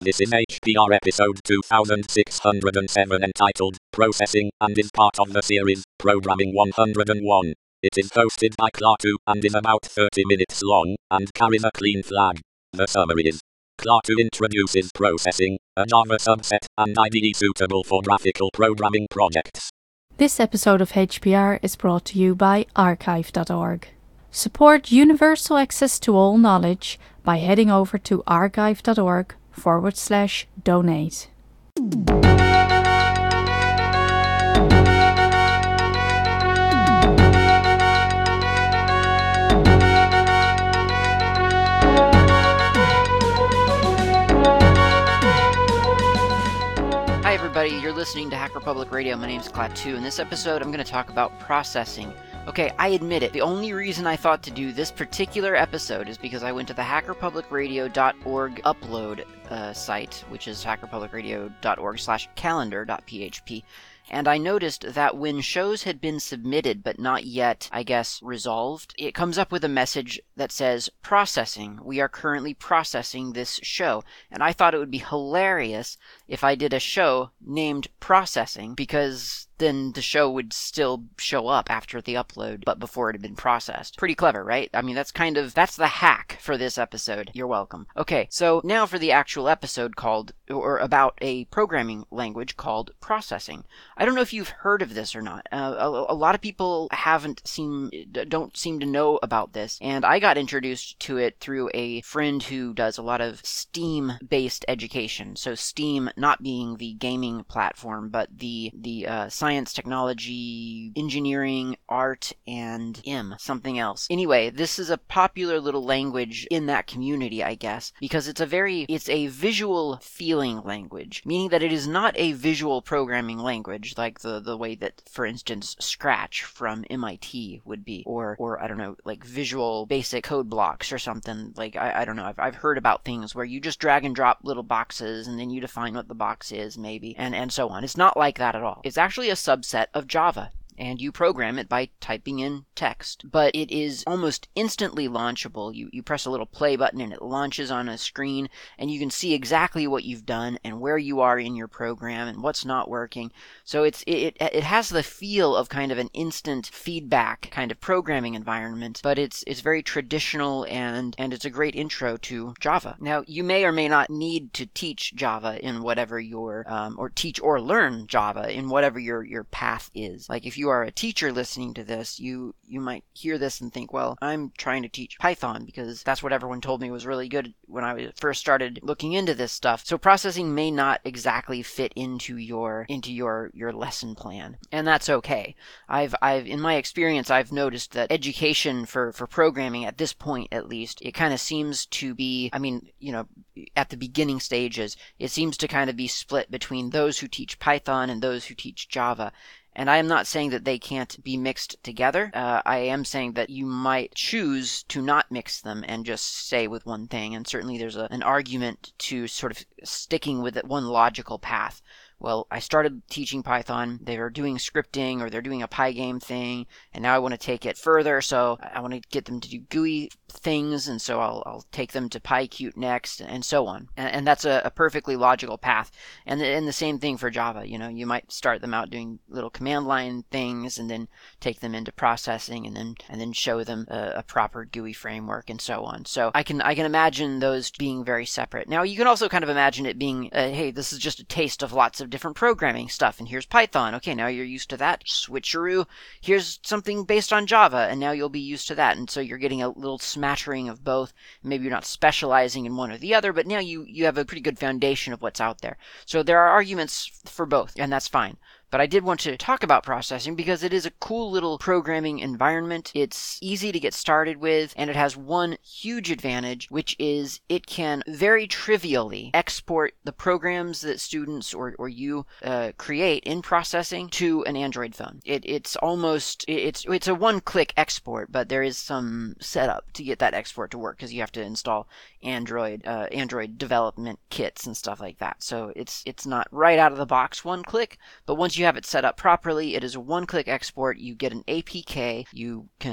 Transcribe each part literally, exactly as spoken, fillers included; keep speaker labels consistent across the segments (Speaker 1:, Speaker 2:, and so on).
Speaker 1: This is H P R episode two thousand six hundred seven entitled Processing and is part of the series Programming one hundred one. It is hosted by Klaatu and is about thirty minutes long and carries a clean flag. The summary is: Klaatu introduces processing, a Java subset and I D E suitable for graphical programming projects.
Speaker 2: This episode of H P R is brought to you by archive dot org. Support universal access to all knowledge by heading over to archive dot org forward slash donate.
Speaker 3: Hi everybody, you're listening to Hacker Public Radio. My name is Klaatu. In this episode, I'm going to talk about processing. Okay, I admit it. The only reason I thought to do this particular episode is because I went to the hacker public radio dot org upload uh, site, which is hacker public radio dot org slash calendar dot p h p. And I noticed that when shows had been submitted but not yet, I guess, resolved, it comes up with a message that says, processing. We are currently processing this show. And I thought it would be hilarious if I did a show named Processing, because then the show would still show up after the upload, but before it had been processed. Pretty clever, right? I mean, that's kind of, that's the hack for this episode. You're welcome. Okay, so now for the actual episode called, or about a programming language called processing. I don't know if you've heard of this or not. Uh, a, a lot of people haven't seem, don't seem to know about this, and I got introduced to it through a friend who does a lot of STEAM-based education. So STEAM not being the gaming platform, but the, the uh, science Science, technology, engineering, art, and M, something else. Anyway, this is a popular little language in that community, I guess, because it's a very, it's a visual feeling language, meaning that it is not a visual programming language like the, the way that, for instance, Scratch from M I T would be, or, or I don't know, like visual basic code blocks or something. Like, I, I don't know, I've, I've heard about things where you just drag and drop little boxes and then you define what the box is, maybe, and, and so on. It's not like that at all. It's actually a subset of Java, and you program it by typing in text. But it is almost instantly launchable. You you press a little play button and it launches on a screen, and you can see exactly what you've done and where you are in your program and what's not working. So it's it it has the feel of kind of an instant feedback kind of programming environment, but it's it's very traditional, and and it's a great intro to Java. Now, you may or may not need to teach Java in whatever your um, or teach or learn Java in whatever your your path is. Like if you are a teacher listening to this, you you might hear this and think, well, I'm trying to teach Python because that's what everyone told me was really good when I first started looking into this stuff. So processing may not exactly fit into your into your your lesson plan, and that's okay. I've I've in my experience, I've noticed that education for for programming at this point, at least, it kind of seems to be, I mean, you know, at the beginning stages, it seems to kind of be split between those who teach Python and those who teach Java. And I am not saying that they can't be mixed together. Uh, I am saying that you might choose to not mix them and just stay with one thing. And certainly there's a, an argument to sort of sticking with one logical path. Well, I started teaching Python, they were doing scripting, or they're doing a Pygame thing, and now I want to take it further, so I want to get them to do G U I things, and so I'll, I'll take them to PyQt next, and so on. And, and that's a, a perfectly logical path. And the, and the same thing for Java. You know, you might start them out doing little command line things, and then take them into processing, and then and then show them a, a proper G U I framework, and so on. So I can I can imagine those being very separate. Now, you can also kind of imagine it being, uh, hey, this is just a taste of lots of different programming stuff, and here's Python. Okay, now you're used to that. Switcheroo. Here's something based on Java, and now you'll be used to that. And so you're getting a little smattering of both. Maybe you're not specializing in one or the other, but now you, you have a pretty good foundation of what's out there. So there are arguments for both, and that's fine. But I did want to talk about processing because it is a cool little programming environment. It's easy to get started with, and it has one huge advantage, which is it can very trivially export the programs that students or, or you uh, create in processing to an Android phone. It, it's almost, it's, it's a one-click export, but there is some setup to get that export to work because you have to install Android, uh, Android development kits and stuff like that. So it's, it's not right out of the box one click, but once you have it set up properly, it is a one-click export. You get an A P K. You can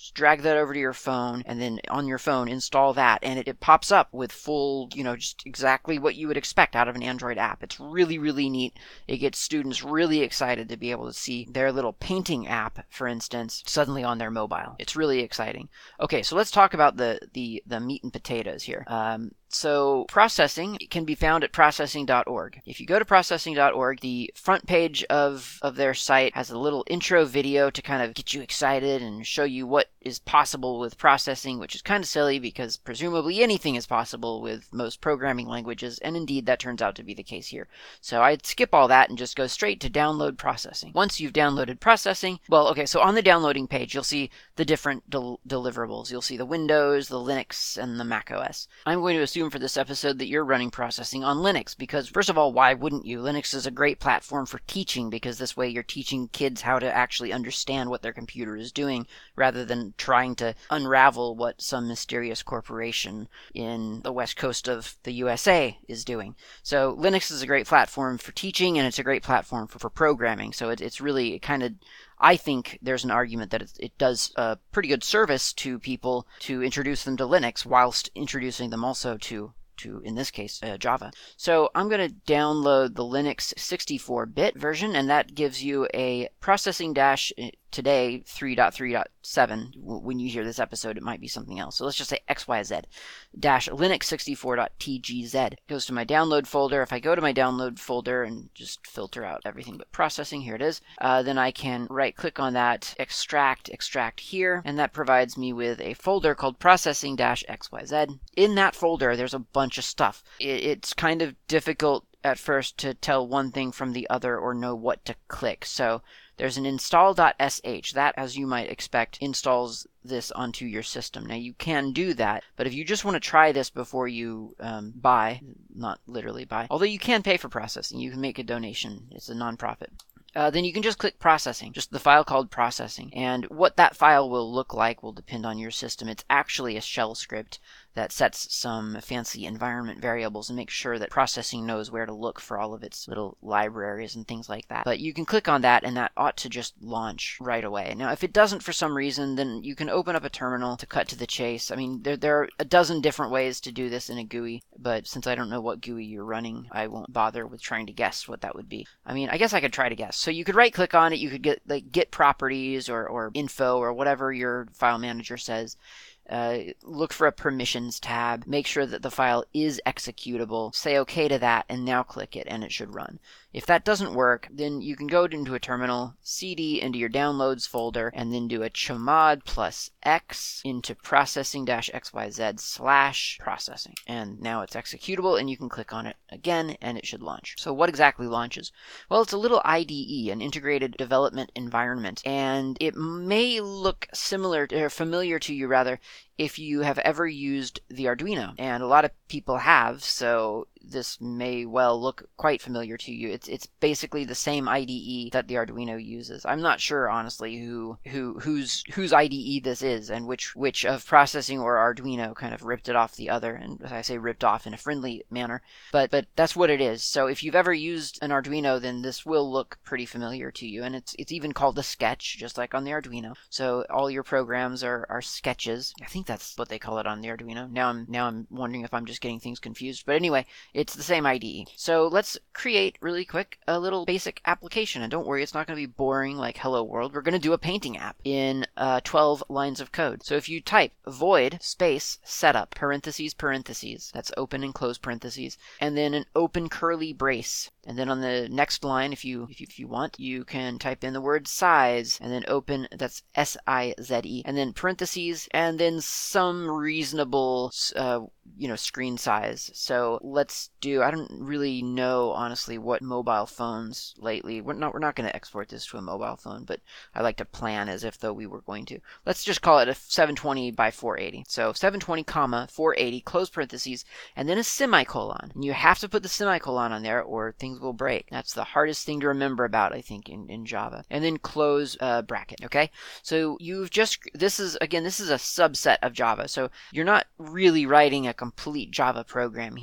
Speaker 3: Just drag that over to your phone, and then on your phone install that, and it, it pops up with full, you know, just exactly what you would expect out of an Android app. It's really, really neat. It gets students really excited to be able to see their little painting app, for instance, suddenly on their mobile. It's really exciting. Okay, so let's talk about the the, the meat and potatoes here. Um, So processing can be found at processing dot org. If you go to processing dot org, the front page of, of their site has a little intro video to kind of get you excited and show you what is possible with processing, which is kind of silly because presumably anything is possible with most programming languages, and indeed that turns out to be the case here. So I'd skip all that and just go straight to download processing. Once you've downloaded processing, well, okay, so on the downloading page, you'll see the different del- deliverables. You'll see the Windows, the Linux, and the Mac O S. I'm going to assume for this episode that you're running processing on Linux because, first of all, why wouldn't you? Linux is a great platform for teaching because this way you're teaching kids how to actually understand what their computer is doing rather than trying to unravel what some mysterious corporation in the west coast of the U S A is doing. So Linux is a great platform for teaching, and it's a great platform for, for programming. So it, it's really kind of, I think there's an argument that it, it does a pretty good service to people to introduce them to Linux whilst introducing them also to, to in this case, uh, Java. So I'm going to download the Linux sixty-four bit version, and that gives you a processing dash today three point three point seven. When you hear this episode, it might be something else. So let's just say X Y Z dash Linux sixty-four dot T G Z. It goes to my download folder. If I go to my download folder and just filter out everything but processing, here it is, uh, then I can right click on that, extract, extract here, and that provides me with a folder called processing dash X Y Z. In that folder, there's a bunch of stuff. It, it's kind of difficult at first to tell one thing from the other or know what to click. So there's an install.sh. That, as you might expect, installs this onto your system. Now, you can do that, but if you just want to try this before you um, buy, not literally buy, although you can pay for processing, you can make a donation. It's a nonprofit. Uh, then you can just click processing, just the file called processing. And what that file will look like will depend on your system. It's actually a shell script that sets some fancy environment variables and makes sure that processing knows where to look for all of its little libraries and things like that. But you can click on that and that ought to just launch right away. Now, if it doesn't for some reason, then you can open up a terminal to cut to the chase. I mean, there, there are a dozen different ways to do this in a G U I, but since I don't know what G U I you're running, I won't bother with trying to guess what that would be. I mean, I guess I could try to guess. So you could right click on it, you could get like get properties or, or info or whatever your file manager says. Uh, look for a permissions tab, make sure that the file is executable, say OK to that, and now click it, and it should run. If that doesn't work, then you can go into a terminal, cd into your downloads folder, and then do a chmod plus x into processing-xyz slash processing. And now it's executable, and you can click on it again, and it should launch. So what exactly launches? Well, it's a little I D E, an integrated development environment, and it may look similar, or familiar to you rather, if you have ever used the Arduino, and a lot of people have, so this may well look quite familiar to you. It's it's basically the same I D E that the Arduino uses. I'm not sure, honestly, who who whose whose I D E this is, and which which of processing or Arduino kind of ripped it off the other. And I say ripped off in a friendly manner, but but that's what it is. So if you've ever used an Arduino, then this will look pretty familiar to you. And it's it's even called a sketch, just like on the Arduino. So all your programs are are sketches. I think that's what they call it on the Arduino. Now I'm now I'm wondering if I'm just getting things confused. But anyway, it's the same I D E. So let's create really quick a little basic application. And don't worry, it's not going to be boring like Hello World. We're going to do a painting app in uh, twelve lines of code. So if you type void space setup parentheses parentheses, that's open and close parentheses, and then an open curly brace. And then on the next line, if you if you, if you want, you can type in the word size, and then open, that's S I Z E, and then parentheses, and then some reasonable, uh, you know, screen size. So let's do, I don't really know, honestly, what mobile phones lately, we're not, we're not going to export this to a mobile phone, but I like to plan as if though we were going to. Let's just call it a seven twenty by four eighty. So seven twenty comma four eighty, close parentheses, and then a semicolon. And you have to put the semicolon on there or things will break. That's the hardest thing to remember about, I think, in, in Java. And then close uh, bracket, okay? So you've just, this is, again, this is a subset of Java. So you're not really writing a complete Java program here.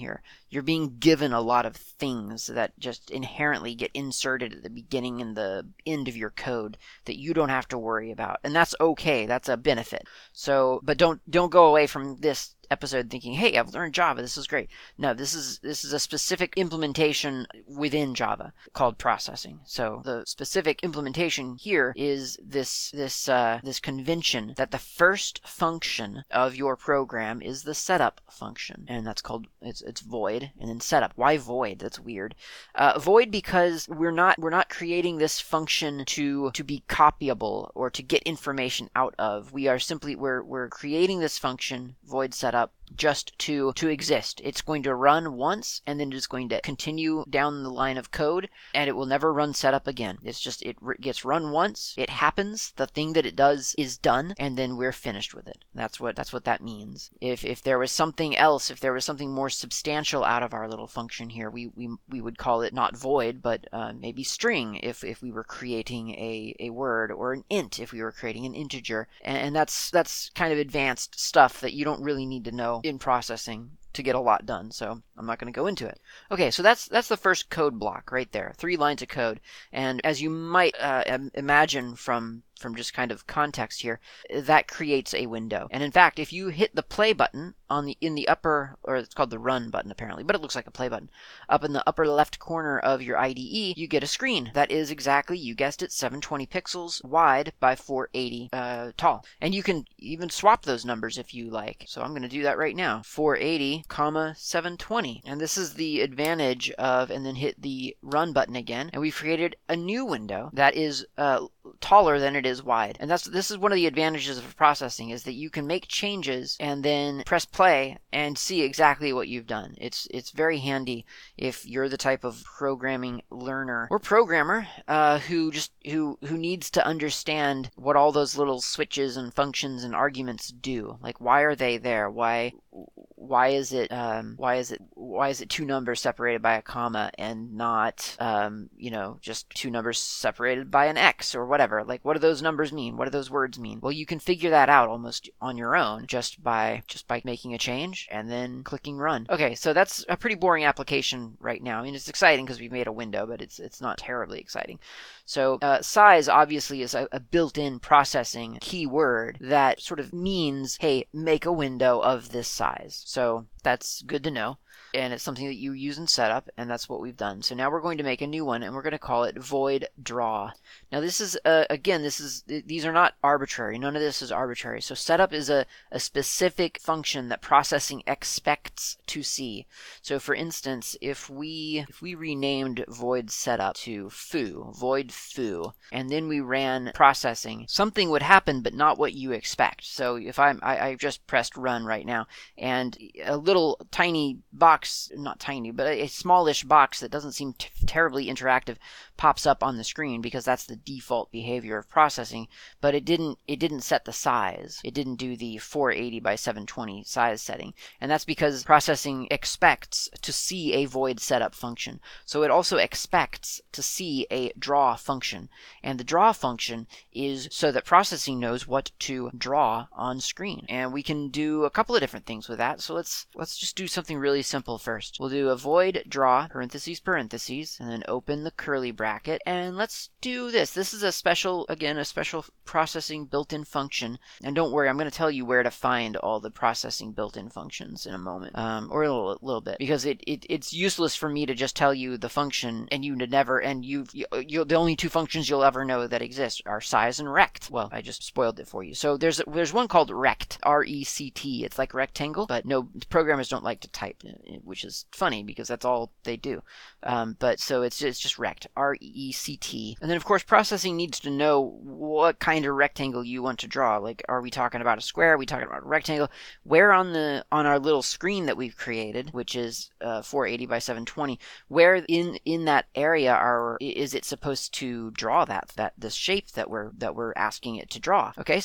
Speaker 3: you're being given a lot of things that just inherently get inserted at the beginning and the end of your code that you don't have to worry about. And that's okay. That's a benefit. So, but don't don't go away from this episode thinking, hey, I've learned Java, this is great. No, this is this is a specific implementation within Java called processing. So the specific implementation here is this this uh, this convention that the first function of your program is the setup function, and that's called it's it's void and then setup. Why void? That's weird. Uh, void because we're not we're not creating this function to to be copyable or to get information out of. We are simply we're we're creating this function void setup just to to exist. It's going to run once and then it's going to continue down the line of code, and it will never run setup again. It's just it r- gets run once, it happens, the thing that it does is done, and then we're finished with it. That's what that's what that means. If if there was something else, if there was something more substantial out of our little function here, we we, we would call it not void, but uh, maybe string if if we were creating a, a word, or an int if we were creating an integer. And, and that's that's kind of advanced stuff that you don't really need to know in processing to get a lot done, so I'm not going to go into it. Okay, so that's that's the first code block right there, three lines of code. And as you might uh, imagine from from just kind of context here, that creates a window. And in fact, if you hit the play button on the in the upper, or it's called the run button apparently, but it looks like a play button, up in the upper left corner of your I D E, you get a screen that is exactly, you guessed it, seven twenty pixels wide by four eighty uh, tall. And you can even swap those numbers if you like. So I'm going to do that right now. four eighty, comma, seven twenty. And this is the advantage of, and then hit the run button again, and we've created a new window that is uh, taller than it is wide. And that's this is one of the advantages of processing, is that you can make changes and then press play and see exactly what you've done. It's it's very handy if you're the type of programming learner or programmer uh, who just who who needs to understand what all those little switches and functions and arguments do. Like, why are they there? Why why is it um, why is it why is it two numbers separated by a comma and not um, you know just two numbers separated by an X or whatever? Like, what do those numbers mean? What do those words mean? Well, you can figure that out almost on your own just by just by making a change and then clicking run. Okay, so that's a pretty boring application right now. I mean, it's exciting because we've made a window, but it's it's not terribly exciting. So uh, size obviously is a, a built-in processing keyword that sort of means, hey, make a window of this size. So that's good to know. And it's something that you use in setup, and that's what we've done. So now we're going to make a new one, and we're going to call it void draw. Now this is, uh, again, this is these are not arbitrary. None of this is arbitrary. So setup is a, a specific function that processing expects to see. So for instance, if we if we renamed void setup to foo, void foo, and then we ran processing, something would happen, but not what you expect. So if I'm, I, I just pressed run right now, and a little tiny box, not tiny, but a, a smallish box that doesn't seem t- terribly interactive pops up on the screen, because that's the default behavior of processing. But it didn't it didn't set the size. It didn't do the four eighty by seven twenty size setting, and that's because processing expects to see a void setup function. So it also expects to see a draw function, and the draw function is so that processing knows what to draw on screen. And we can do a couple of different things with that. So let's let's just do something really simple first. We'll do a void draw, parentheses, parentheses, and then open the curly bracket. And let's do this. This is a special, again, a special processing built-in function. And don't worry, I'm going to tell you where to find all the processing built-in functions in a moment, um, or a little, little bit, because it, it it's useless for me to just tell you the function and you to never, and you, you you'll, the only two functions you'll ever know that exist are size and rect. Well, I just spoiled it for you. So there's there's one called rect, R E C T. It's like rectangle, but no, programmers don't like to type, which is funny because that's all they do. Um, but so it's it's just rect, R E C T. And then of course processing needs to know what kind of rectangle you want to draw. Like, are we talking about a square? Are we talking about a rectangle? Where on the on our little screen that we've created, which is uh, four eighty by seven twenty, where in in that area are is it supposed to draw that that this shape that we're that we're asking it to draw? Okay, so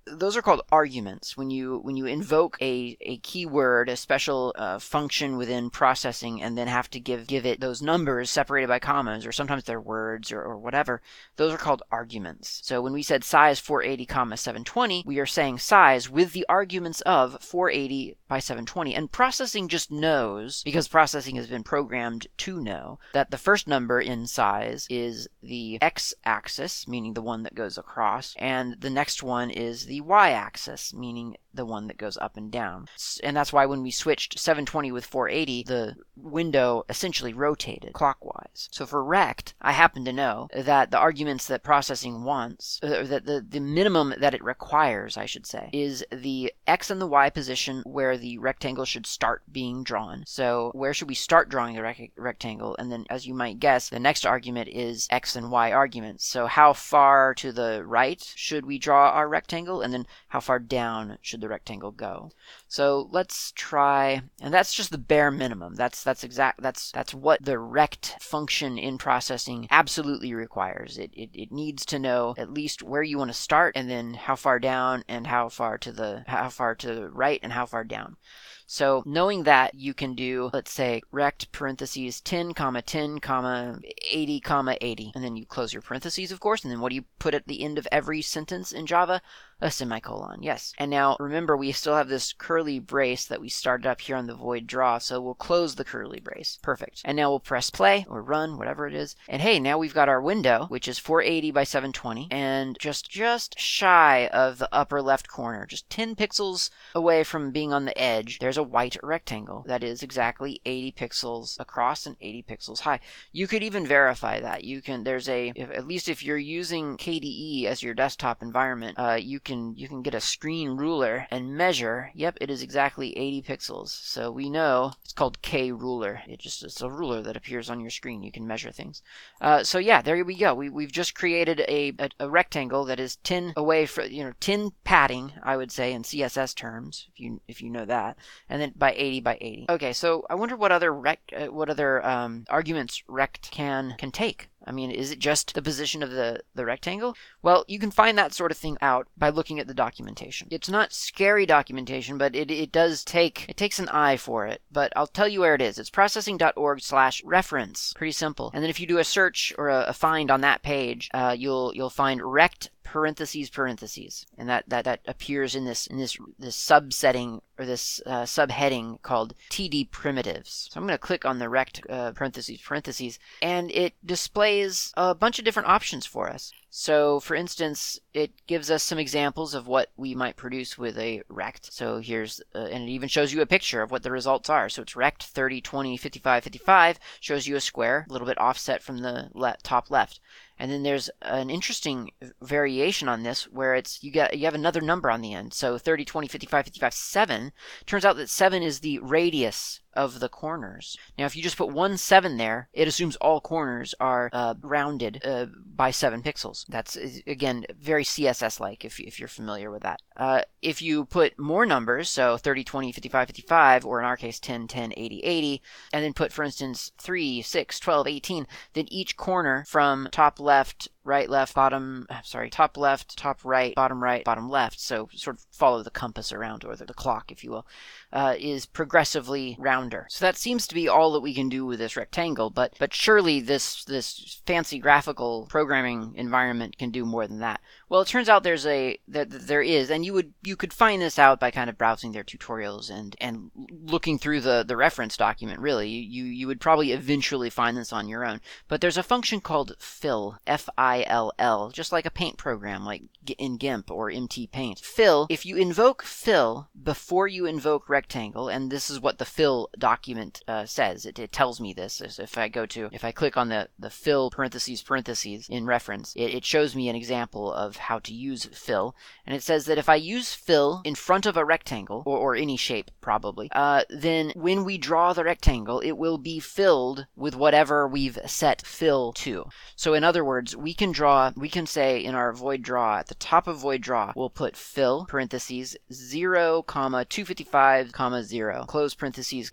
Speaker 3: those are called arguments. When you when you invoke a, a keyword, a special uh, function within processing, and then have to give give it those numbers separated by commas, or sometimes they're words or, or whatever, those are called arguments. So when we said size four eighty comma seven twenty, we are saying size with the arguments of four eighty by seven twenty. And processing just knows, because processing has been programmed to know, that the first number in size is the x-axis, meaning the one that goes across, and the next one is the y-axis, meaning the one that goes up and down. And that's why when we switched seven twenty with four eighty, the window essentially rotated clockwise. So for rect, I happen to know that the arguments that processing wants, or that the, the minimum that it requires, I should say, is the x and the y position where the rectangle should start being drawn. So where should we start drawing the rec- rectangle? And then, as you might guess, the next argument is x and y arguments. So how far to the right should we draw our rectangle? And then how far down should the rectangle go? So let's try, and that's just the bare minimum. That's that's exact. That's that's what the rect function in processing absolutely requires. It it, it needs to know at least where you want to start, and then how far down, and how far to the how far to the right, and how far down. So knowing that, you can do, let's say, rect parentheses ten comma ten comma eighty comma eighty, and then you close your parentheses, of course, and then what do you put at the end of every sentence in Java? A semicolon, yes. And now remember, we still have this curly brace that we started up here on the void draw, so we'll close the curly brace. Perfect. And now we'll press play or run, whatever it is. And hey, now we've got our window, which is four eighty by seven twenty, and just just shy of the upper left corner, just ten pixels away from being on the edge, there's a white rectangle that is exactly eighty pixels across and eighty pixels high. You could even verify that. You can, there's a, if, at least if you're using K D E as your desktop environment, uh, you can you can get a screen ruler and measure. Yep, it is exactly eighty pixels. So we know it's called K ruler. It just it's a ruler that appears on your screen. You can measure things. Uh, so yeah, there we go. We we've just created a, a a rectangle that is ten away from, you know, ten padding, I would say, in C S S terms, if you if you know that, and then by eighty by eighty. Okay, so I wonder what other rect uh, what other um, arguments rect can can take. I mean, is it just the position of the, the rectangle? Well, you can find that sort of thing out by looking at the documentation. It's not scary documentation, but it, it does take, it takes an eye for it. But I'll tell you where it is. It's processing.org slash reference. Pretty simple. And then if you do a search or a, a find on that page, uh, you'll you'll find rect parentheses parentheses, and that, that, that appears in this in this this subsetting or this uh, subheading called T D primitives. So I'm going to click on the rect uh, parentheses parentheses, and it displays a bunch of different options for us. So, for instance, it gives us some examples of what we might produce with a rect. So here's, uh, and it even shows you a picture of what the results are. So it's rect thirty, twenty, fifty-five, fifty-five, shows you a square, a little bit offset from the le- top left. And then there's an interesting variation on this where it's you get you have another number on the end. So thirty, twenty, fifty-five, fifty-five, seven. Turns out that seven is the radius of the corners. Now, if you just put one seven there, it assumes all corners are uh, rounded uh, by seven pixels. That's, again, very C S S-like if, if you're familiar with that. Uh, if you put more numbers, so thirty, twenty, fifty-five, fifty-five, or in our case ten, ten, eighty, eighty, and then put, for instance, three, six, twelve, eighteen, then each corner from top left, right, left, bottom, sorry, top left, top right, bottom right, bottom left, so sort of follow the compass around, or the, the clock, if you will, uh, is progressively rounder. So that seems to be all that we can do with this rectangle, but but surely this this fancy graphical programming environment can do more than that. Well, it turns out there's a that there is, and you would you could find this out by kind of browsing their tutorials and and looking through the the reference document. Really, you you would probably eventually find this on your own. But there's a function called fill, F I L L, just like a paint program, like in GIMP or M T Paint. Fill, if you invoke fill before you invoke rectangle, and this is what the fill document uh, says. It, it tells me this. If I go to, if I click on the, the fill parentheses parentheses in reference, it, it shows me an example of how to use fill. And it says that if I use fill in front of a rectangle, or, or any shape probably, uh, then when we draw the rectangle, it will be filled with whatever we've set fill to. So in other words, we can draw, we can say in our void draw, at the top of void draw, we'll put fill parentheses zero comma two fifty-five comma zero, close parentheses, and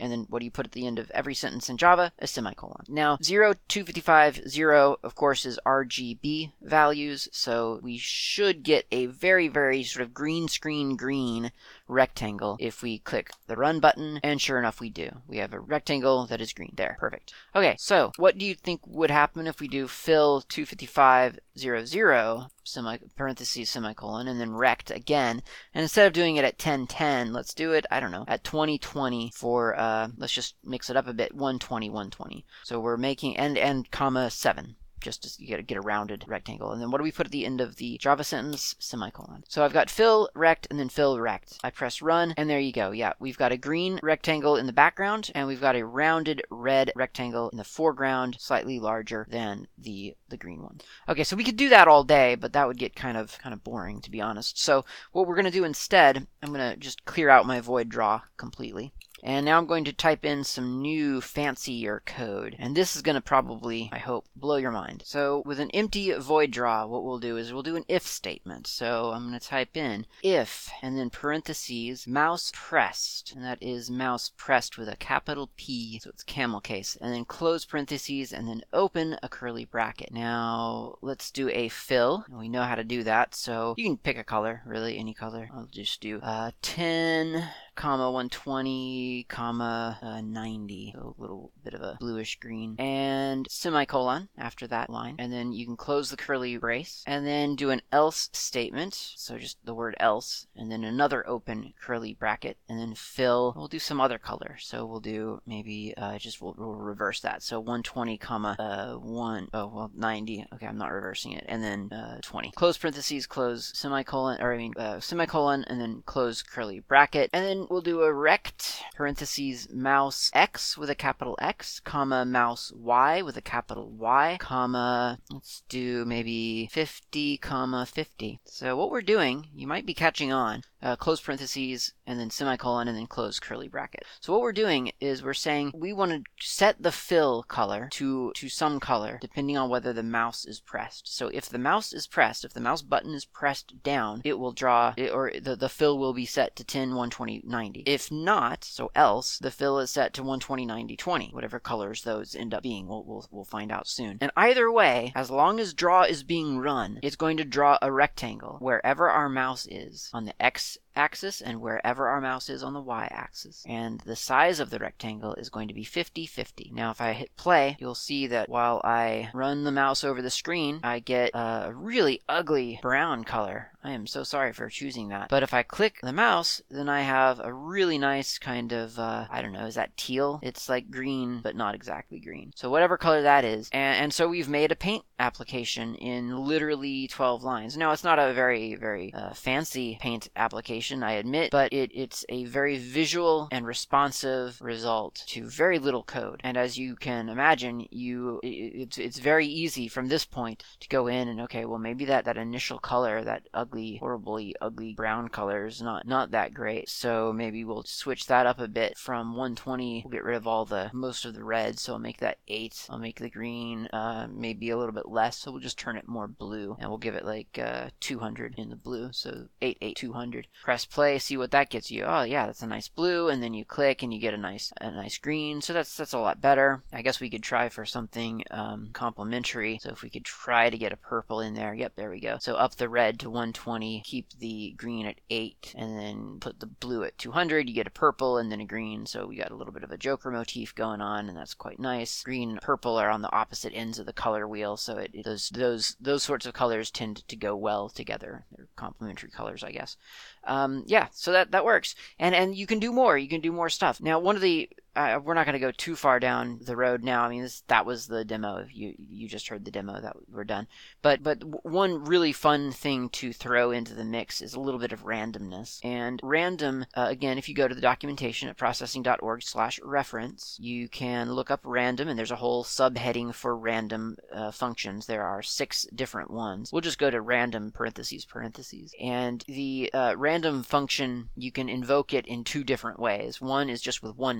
Speaker 3: and then what do you put at the end of every sentence in Java? A semicolon. Now, zero, two fifty-five, zero, of course, is R G B values, so we should get a very, very sort of green screen green rectangle if we click the run button, and sure enough we do. We have a rectangle that is green. There, perfect. Okay, so what do you think would happen if we do fill two fifty-five, zero, zero, semi parentheses, semicolon, and then rect again, and instead of doing it at ten ten, let's do it, I don't know, at twenty twenty for, uh, let's just mix it up a bit, one twenty, one twenty. So we're making end, end, comma, seven. Just to get, get a rounded rectangle. And then what do we put at the end of the Java sentence? Semicolon. So I've got fill, rect, and then fill, rect. I press run, and there you go. Yeah, we've got a green rectangle in the background, and we've got a rounded red rectangle in the foreground, slightly larger than the the green one. Okay, so we could do that all day, but that would get kind of kind of boring, to be honest. So what we're going to do instead, I'm going to just clear out my void draw completely. And now I'm going to type in some new fancier code. And this is going to probably, I hope, blow your mind. So with an empty void draw, what we'll do is we'll do an if statement. So I'm going to type in if, and then parentheses, mouse pressed. And that is mouse pressed with a capital P, so it's camel case. And then close parentheses, and then open a curly bracket. Now let's do a fill. We know how to do that, so you can pick a color, really, any color. I'll just do uh, ten... comma one twenty, comma uh, ninety, so a little bit of a bluish green, and semicolon after that line, and then you can close the curly brace, and then do an else statement, so just the word else, and then another open curly bracket, and then fill. We'll do some other color, so we'll do maybe uh, just we'll, we'll reverse that, so one twenty, comma uh, one, oh well ninety, okay, I'm not reversing it, and then uh, twenty. Close parentheses, close semicolon, or I mean uh, semicolon, and then close curly bracket, and then we'll do a rect, parentheses, mouse X with a capital X, comma, mouse Y with a capital Y, comma, let's do maybe fifty, comma, fifty. So what we're doing, you might be catching on, uh, close parentheses, and then semicolon, and then close curly bracket. So what we're doing is we're saying we want to set the fill color to, to some color, depending on whether the mouse is pressed. So if the mouse is pressed, if the mouse button is pressed down, it will draw, it, or the, the fill will be set to ten, one twenty, ninety. If not, so else, the fill is set to one twenty, ninety, twenty, whatever colors those end up being. We'll, we'll, we'll find out soon. And either way, as long as draw is being run, it's going to draw a rectangle wherever our mouse is on the X axis and wherever our mouse is on the Y axis. And the size of the rectangle is going to be fifty, fifty. Now if I hit play, you'll see that while I run the mouse over the screen, I get a really ugly brown color. I am so sorry for choosing that. But if I click the mouse, then I have a really nice kind of, uh, I don't know, is that teal? It's like green, but not exactly green. So whatever color that is. And, and so we've made a paint application in literally twelve lines. Now it's not a very, very uh, fancy paint application, I admit, but it, it's a very visual and responsive result to very little code. And as you can imagine, you it, it's, it's very easy from this point to go in and, okay, well maybe that, that initial color, that ugly ugly, horribly ugly brown color is not, not that great. So maybe we'll switch that up a bit from one twenty. We'll get rid of all the, most of the red. So I'll make that eight. I'll make the green uh, maybe a little bit less. So we'll just turn it more blue. And we'll give it like uh, two hundred in the blue. So eight, eight, two hundred. Press play, see what that gets you. Oh yeah, that's a nice blue. And then you click and you get a nice, a nice green. So that's, that's a lot better. I guess we could try for something um, complementary. So if we could try to get a purple in there. Yep, there we go. So up the red to one twenty, keep the green at eight, and then put the blue at two hundred. You get a purple and then a green, so we got a little bit of a Joker motif going on, and that's quite nice. Green and purple are on the opposite ends of the color wheel, so it, it those those those sorts of colors tend to go well together. They're complementary colors, I guess. Um, yeah, so that that works, and and you can do more. You can do more stuff. Now, one of the Uh, we're not going to go too far down the road now. I mean, this, that was the demo. You you just heard the demo that we're done. But but one really fun thing to throw into the mix is a little bit of randomness. And random, uh, again, if you go to the documentation at processing dot org slash reference, you can look up random, and there's a whole subheading for random uh, functions. There are six different ones. We'll just go to random parentheses parentheses. And the uh, random function, you can invoke it in two different ways. One is just with one number. So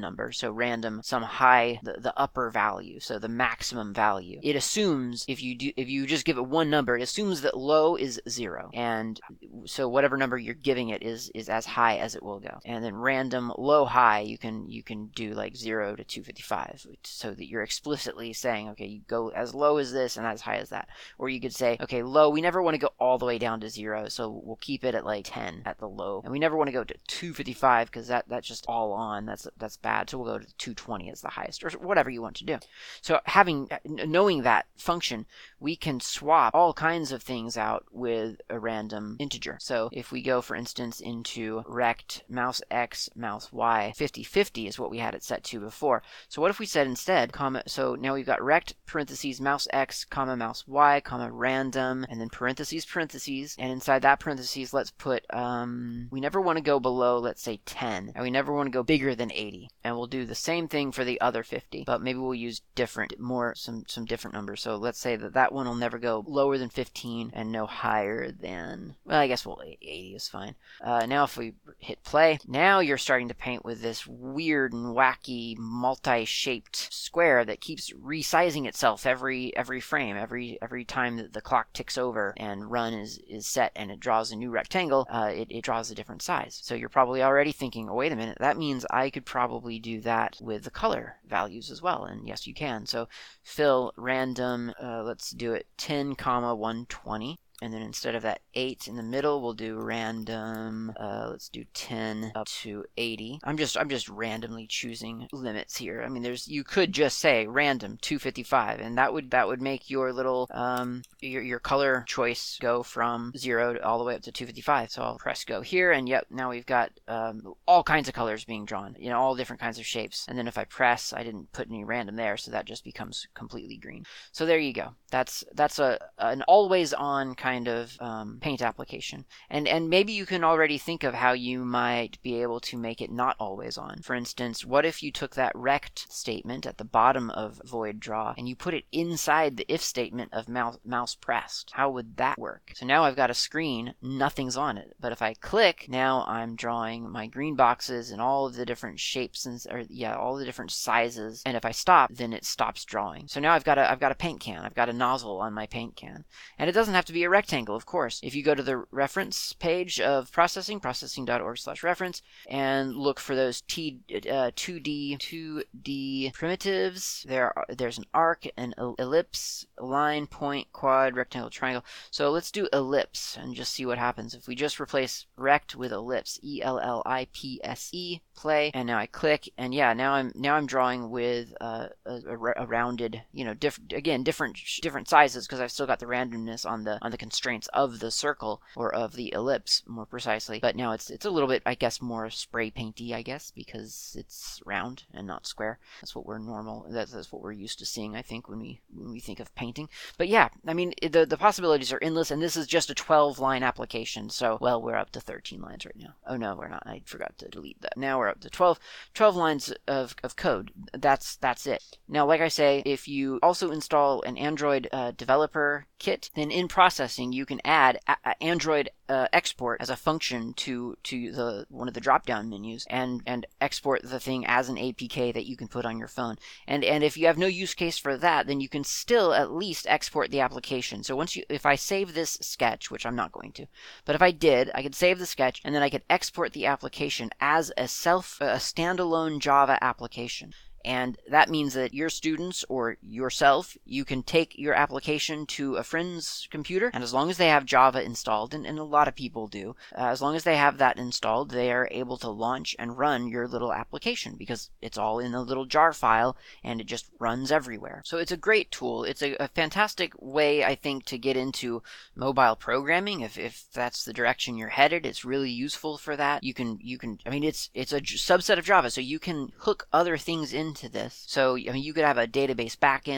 Speaker 3: so random, some high, the, the upper value, so the maximum value. It assumes if you do, if you just give it one number, it assumes that low is zero, and so whatever number you're giving it is is as high as it will go. And then random low high, you can you can do like zero to two fifty-five, so that you're explicitly saying, okay, you go as low as this and as high as that. Or you could say, okay, low, we never want to go all the way down to zero, so we'll keep it at like ten at the low, and we never want to go to two fifty-five because that that's just all on. That's that's bad. So we'll go to two twenty as the highest, or whatever you want to do. So having knowing that function, we can swap all kinds of things out with a random integer. So if we go, for instance, into rect mouse x mouse y, fifty fifty is what we had it set to before. So what if we said instead, comma, so now we've got rect parentheses mouse x comma mouse y comma random, and then parentheses parentheses, and inside that parentheses let's put um we never want to go below, let's say ten, and we never want to go bigger than eighty. And we'll do the same thing for the other fifty, but maybe we'll use different, more some some different numbers. So let's say that that one will never go lower than fifteen and no higher than, well, I guess well eighty is fine. Uh, now if we hit play, now you're starting to paint with this weird and wacky multi-shaped square that keeps resizing itself every every frame, every every time that the clock ticks over and run is is set and it draws a new rectangle. Uh, it, it draws a different size. So you're probably already thinking, oh, wait a minute, that means I could probably do that with the color values as well. And yes, you can. So fill random, uh, let's do it ten comma one twenty. And then instead of that eight in the middle, we'll do random, uh, let's do ten up to eighty. I'm just I'm just randomly choosing limits here. I mean, there's you could just say random two fifty-five, and that would that would make your little um your your color choice go from zero to all the way up to two fifty-five. So I'll press go here, and yep, now we've got um all kinds of colors being drawn, you know, all different kinds of shapes. And then if I press, I didn't put any random there, so that just becomes completely green. So there you go. That's that's a an always on kind kind of um, paint application. And and maybe you can already think of how you might be able to make it not always on. For instance, what if you took that rect statement at the bottom of void draw and you put it inside the if statement of mouse, mouse pressed? How would that work? So now I've got a screen, nothing's on it. But if I click, now I'm drawing my green boxes and all of the different shapes and or yeah, all the different sizes. And if I stop, then it stops drawing. So now I've got a I've got a paint can. I've got a nozzle on my paint can. And it doesn't have to be a rectangle, of course. If you go to the reference page of processing, processing.org slash reference, and look for those T, uh, two D two D primitives, there are, there's an arc, an ellipse, line, point, quad, rectangle, triangle. So let's do ellipse and just see what happens. If we just replace rect with ellipse, E L L I P S E, play, and now I click, and yeah, now I'm now I'm drawing with uh, a, a, a rounded, you know, different again different different sizes because I've still got the randomness on the on the constraints of the circle or of the ellipse more precisely. But now it's it's a little bit, I guess, more spray painty, I guess, because it's round and not square. That's what we're normal. That's, that's what we're used to seeing, I think, when we when we think of painting. But yeah, I mean, the the possibilities are endless, and this is just a twelve line application. So well, we're up to thirteen lines right now. Oh no, we're not. I forgot to delete that. Now we're up to twelve, twelve lines of, of code. That's that's it. Now, like I say, if you also install an Android uh, developer kit, then in processing you can add a- a Android uh, export as a function to to the one of the drop down menus and and export the thing as an A P K that you can put on your phone. And and if you have no use case for that, then you can still at least export the application. So once you if I save this sketch, which I'm not going to, but if I did, I could save the sketch and then I could export the application as a self a standalone Java application. And that means that your students or yourself, you can take your application to a friend's computer, and as long as they have Java installed, and, and a lot of people do, uh, as long as they have that installed, they are able to launch and run your little application because it's all in a little jar file and it just runs everywhere. So it's a great tool. It's a, a fantastic way, I think, to get into mobile programming. If, if that's the direction you're headed, it's really useful for that. You can, you can, I mean, it's, it's a j- subset of Java, so you can hook other things in into this. So, I mean, you could have a database backend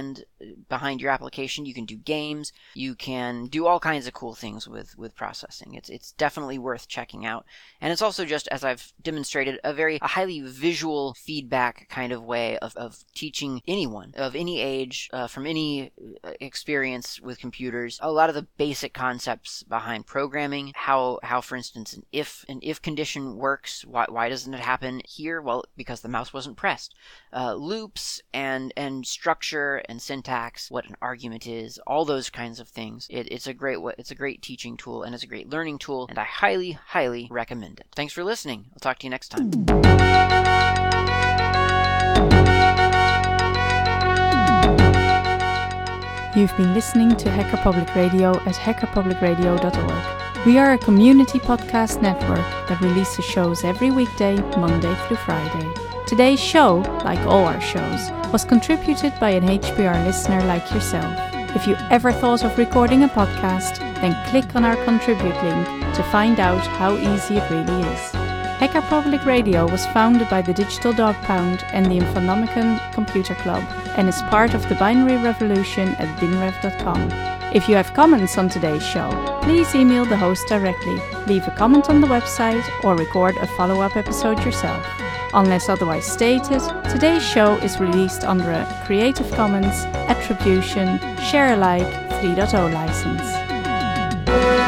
Speaker 3: behind your application. You can do games. You can do all kinds of cool things with, with processing. It's it's definitely worth checking out. And it's also just, as I've demonstrated, a very a highly visual feedback kind of way of, of teaching anyone of any age, uh, from any experience with computers, a lot of the basic concepts behind programming, how, how for instance, an if an if condition works. Why, why doesn't it happen here? Well, because the mouse wasn't pressed. Uh, loops and, and structure and syntax, what an argument is, all those kinds of things. It, it's a great it's a great teaching tool, and it's a great learning tool, and I highly, highly recommend it. Thanks for listening. I'll talk to you next time.
Speaker 2: You've been listening to Hacker Public Radio at hacker public radio dot org. We are a community podcast network that releases shows every weekday, Monday through Friday. Today's show, like all our shows, was contributed by an H P R listener like yourself. If you ever thought of recording a podcast, then click on our contribute link to find out how easy it really is. Hacker Public Radio was founded by the Digital Dog Pound and the Infonomicon Computer Club and is part of the binary revolution at binrev dot com. If you have comments on today's show, please email the host directly, leave a comment on the website, or record a follow-up episode yourself. Unless otherwise stated, today's show is released under a Creative Commons Attribution Share Alike three point oh license.